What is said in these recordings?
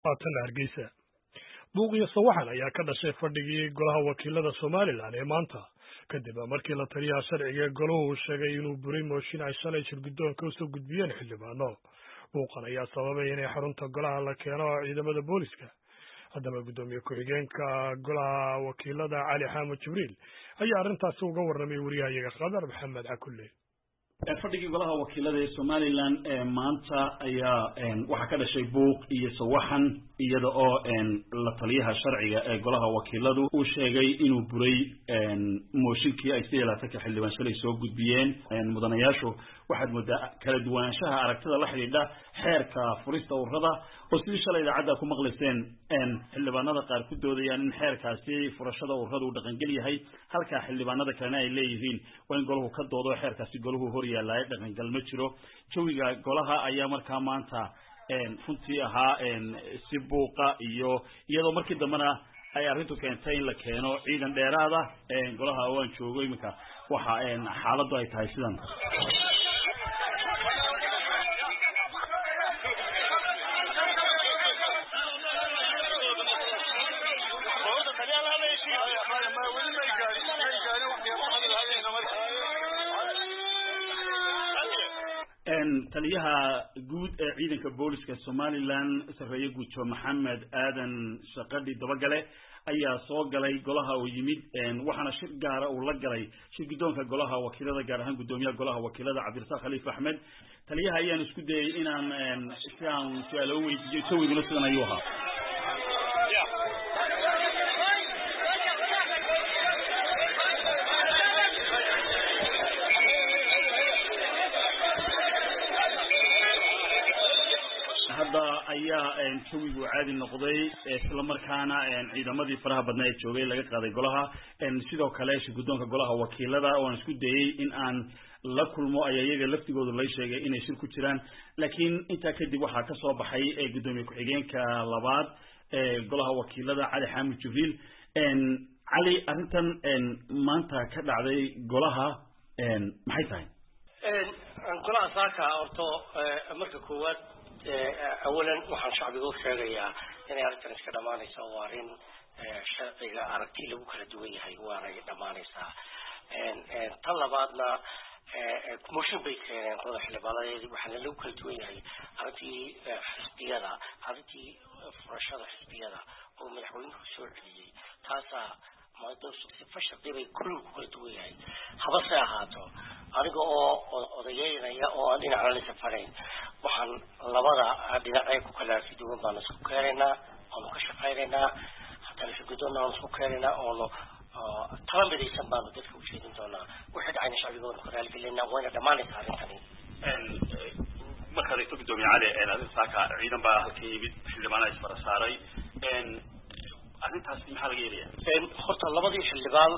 Tan Hargeysa. Buuqiyo sawaxan ayaa ka dhashay fadhigii golaha wakiilada Somaliland ee maanta kadib markii la taliyaha sharciga goluhu sheegay inuu buray mooshin ay shalay shirguddoonka u soo gudbiyeen xildhibaano. Buuqan ayaa sababay inay xarunta golaha la keeno ciidamada booliska. haddaba gudoomiye ku-xigeenka golaha wakiilada Cali Xaamud Jibriil ayaa arrintaasi uga warramay wariyahayaga Qadar Maxamed Cakulle. fadhigii golaha wakiilada ee Somaliland maanta ayaa waxa ka dhashay buuq iyo sawaxan iyada oo la taliyaha sharciga ee golaha wakiiladu uu sheegay inuu buray mooshinkii ay ka xildhibaan shalay soo gudbiyeen mudanayaashu waxaad moodaa kala duwanaanshaha aragtida la xiriidha xeerka furista ururada oo sidii shalay idaacada ku maqlayseen xildhibaanada qaar ku doodayaan in xeerkaasi furashada ururada uu dhaqangel yahay halka xildhibaanada kalena ay leeyihiin waa in golahu ka doodo xeerkaasi golahu hor yaallaa dhaqangal ma jiro jawiga golaha ayaa markaa maanta runtii ahaa si buuqa iyo iyadoo markii dambena ay arrintu keentay in la keeno ciidan dheeraad ah golaha oo aan joogo iminka waxa xaaladdu ay tahay sidan. taliyaha guud ee ciidanka booliska Somaliland sareeye guuto Maxamed Aadan Shaqadi Dabagale ayaa soo galay golaha oo yimid waxaana shir gaar ah uu la galay shirguddoonka golaha wakiilada gaar ahaan gudoomiyaha golaha wakiilada Cabdirasaaq Khaliif Axmed. taliyaha ayaan isku dayay inaan si aan su'aalo weydiiyo jawiguna sidan ayuu ahaa. ayaa jawigu caadi noqday isla markaana ciidamadii faraha badnaa ee joogay laga qaaday golaha sidoo kale shirguddoonka golaha wakiilada oo aan isku dayay in aan la kulmo ayaa iyaga laftigoodu la sheegay inay shir ku jiraan laakiin intaa kadib waxaa ka soo baxay gudoomiye ku-xigeenka labaad ee golaha wakiilada Cali Xaamud Jibriil. Cali, arrintan maanta ka dhacday golaha maxay tahay? golaha saaka horto marka koowaad أولاً وحن شعبي قول شرعية يعني أردت نسكت أمانيسا وارين شرعية أردتي لو كلا دوية هاي وارين أمانيسا طلباتنا موشن بيت واضح لبالي وحنا لو كلا دوية هاي أردتي حسبية أردتي فرشاد حسبية وملحوين سوري تاسا ما دوس فشل دبي كل دوية هاي حبسة هاتو أرجو أضيعنا يا أو أدينا على السفرين waxaan labada dhinac ay ku kala fiduwan baan isku keenaynaa oo ka shaqeynaa haddana shaqadoona aan isku keenaynaa oo talamidaysan baan dadka u sheegin doonaa wixii dhacay shacbiga ku raalgelina wayna dhamaanaysaa arrintani marka ay gudoomiye Cali aad saaka ciidan baa halkii yimid xildhibaanada isfara saaray arrintaas maxaa laga yeelayaa horta labadii xildhibaan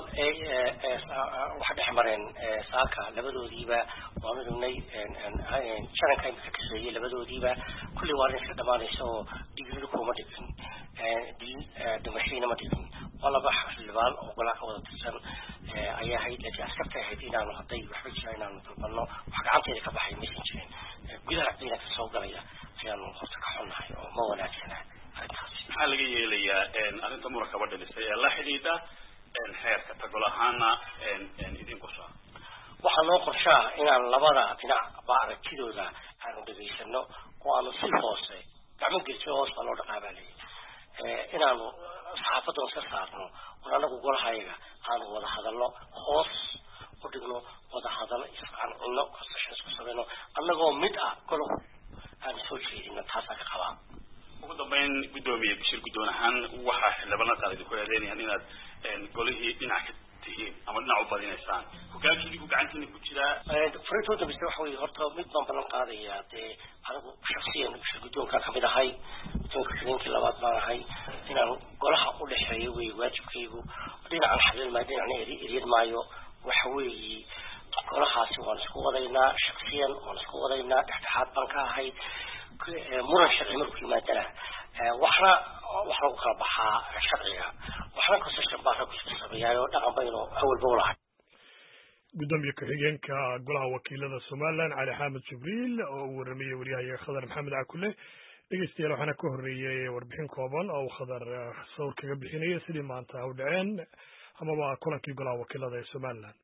waxa dhex mareen saaka labadoodiiba waa midnay sharanka imika ka sheeyay labadoodiiba kulli waa iska dhamaanayso oo digridu kuma dhigin dhimashiina ma dhigin walaba xildhibaan oo golaha ka wada tirsan ayaa hayd laakiin askarta ahayd inaanu hadday waxba jiraan inaanu dalbanno wax gacanteeda ka baxay maysan jirin gudaha ciidanka soo galaya ayaanu horta ka xunnahay oo ma wanaagsana maxaa laga yeelayaa arrinta murakaba dhalisay ee la xidhiidha xeerka tagolahaana idin qorshaa waxaa loo qorshaa inaan labada dhinac ba aragtidooda aanu dhageysano oo aanu si hoose gacmo gelso hoos baa loo dhaqaabalay inaanu saxaafadda hoose saarno oo anagu golahayaga aanu wada hadalno hoos u dhigno wada hadallo isqancino kasashan isku samayno annagoo mid ah golahu aan soo jeedino taasaa ka qabaa. ugu dambeyn gudoomiye bishir guddoon ahaan waxaa xildhibaanada qaar idinku eedeynayaan inaad golihii dhinac ka tihiin ama dhinac u badinaysaan hogaankii ku gacantiina ku jiraa fariintooda biste waxa weeye horta mid baan ballan qaadayaa dee anigu shaksiyan bishir guddoonkaan kamid ahay guddoonka xigeenkii labaad baan ahay inaan golaha u dhexeeyo wey waajibkaygu dhinacan xalil maayo dhinacna eriyad maayo waxa weeye golahaasi waan isku wadaynaa shaksiyan waan isku wadaynaa dhexdhexaad baan ka ahay muran sharci markuu yimaadana waxna wax lagu kala baxaa sharciga waxna kasashan baa rag isku sameeyaayo dhaqan baynu awalba u lahay. gudoomiye ku-xigeenka golaha wakiilada Somaliland Cali Xaamud Jibriil oo uu warramiyay wariyahayaga Qadar Maxamed Cakulle dhegeystayaal waxaana ka horreeyey warbixin kooban oo khadar sawir kaga bixinaya sidii maanta u dhaceen amaba kulankii golaha wakiilada ee Somaliland